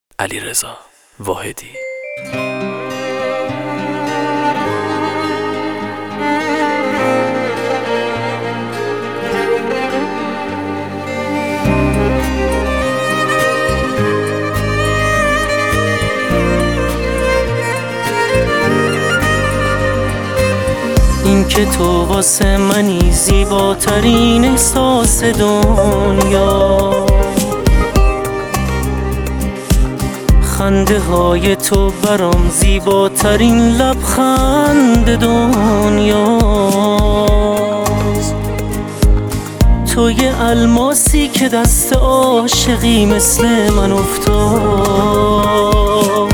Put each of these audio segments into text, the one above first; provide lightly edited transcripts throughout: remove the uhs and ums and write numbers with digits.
علیرضا واحدی. این که تو واسه منی زیباترین احساس دنیا، خنده های تو برام زیباترین لبخند دنیاست. تو یه الماسی که دست عاشقی مثل من افتاد،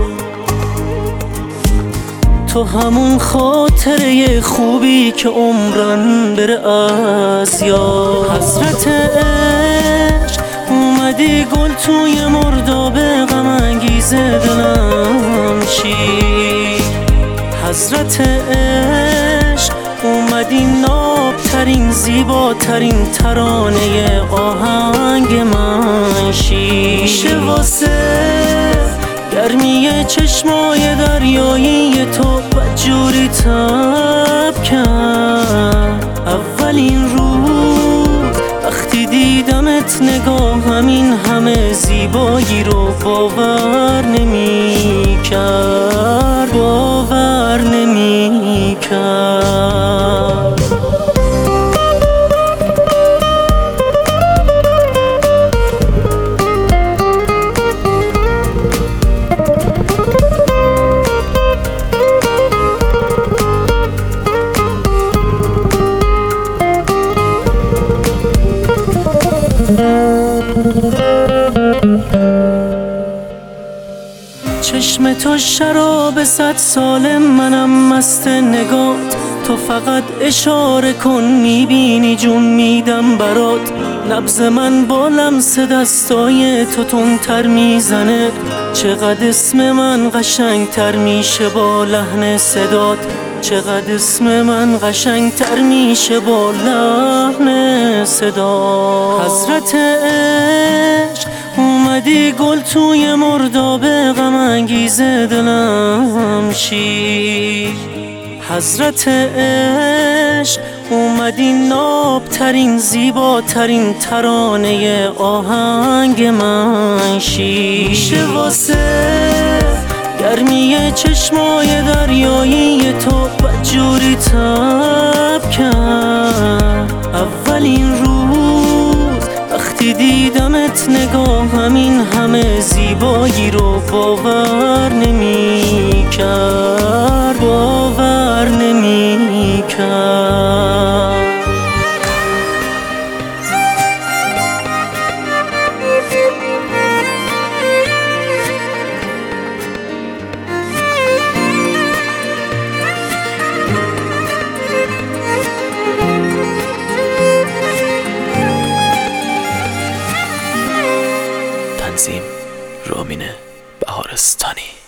تو همون خاطره خوبی که عمرن بره از یاد. حضرت عشق اومدی گل توی مرداب غم انگیز دلم شی. حضرت عشق اومدی نابترین زیباترین ترانه آهنگ من شی. میشه واسه گرمی چشمای دریایی تو بدجوری تب کرد. اولین روز وقتی دیدمت نگاهم این همه زیبایی رو باور نمی کرد، باور نمی کرد. چشم تو شراب 100 ساله، منم مست نگات. تو فقط اشاره کن میبینی جون میدم برات. نبض من با لمس دستای تو تندتر میزنه. چقدر اسم من قشنگتر میشه با لحن صدات. چقدر اسم من قشنگتر میشه با لحن صدات. حضرت عشق اومدی گل توی مرداب غم انگیز دلم شی. حضرت عشق اومدی نابترین زیباترین ترانه آهنگ من شی. میشه واسه گرمی چشمای دریایی تو بدجوری تب کرد. اولین روز وقتی دیدمت نگاهم این همه زیبایی رو باور نمی کرد، باور نمی کرد. تنظیم رامین بهارستانی.